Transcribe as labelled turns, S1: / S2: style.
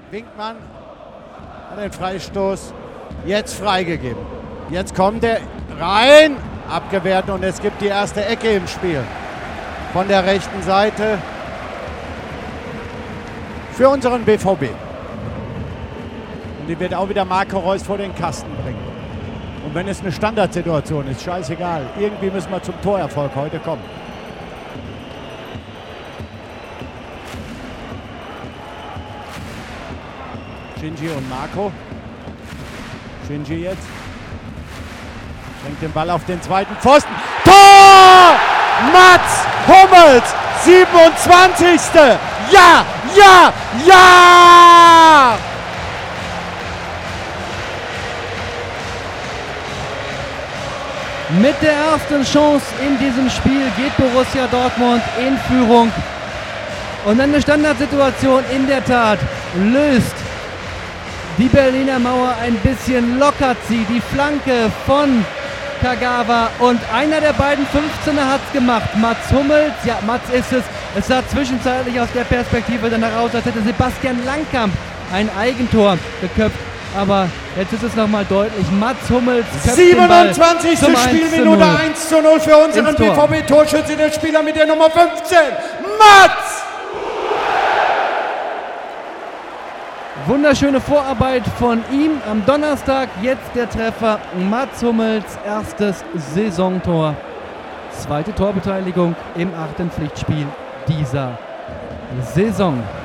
S1: Winkmann hat den Freistoß jetzt freigegeben. Jetzt kommt er rein, abgewehrt und es gibt die erste Ecke im Spiel. Von der rechten Seite für unseren BVB. Und die wird auch wieder Marco Reus vor den Kasten bringen. Und wenn es eine Standardsituation ist, scheißegal. Irgendwie müssen wir zum Torerfolg heute kommen. Shinji und Marco. Shinji jetzt. Schenkt den Ball auf den zweiten Pfosten. Tor! Mats Hummels, 27. Ja, ja, ja!
S2: Mit der ersten Chance in diesem Spiel geht Borussia Dortmund in Führung. Und eine Standardsituation in der Tat löst die Berliner Mauer ein bisschen, lockert sie. Die Flanke von Kagawa und einer der beiden 15er hat es gemacht. Mats Hummels, ja, Mats ist es. Es sah zwischenzeitlich aus der Perspektive danach aus, als hätte Sebastian Langkamp ein Eigentor geköpft. Aber jetzt ist es nochmal deutlich. Mats Hummels köpft
S1: 27. Spielminute 1:0 für unseren BVB-Torschütze, der Spieler mit der Nummer 15, Mats!
S2: Wunderschöne Vorarbeit von ihm am Donnerstag. Jetzt der Treffer. Mats Hummels erstes Saisontor. Zweite Torbeteiligung im 8. Pflichtspiel dieser Saison.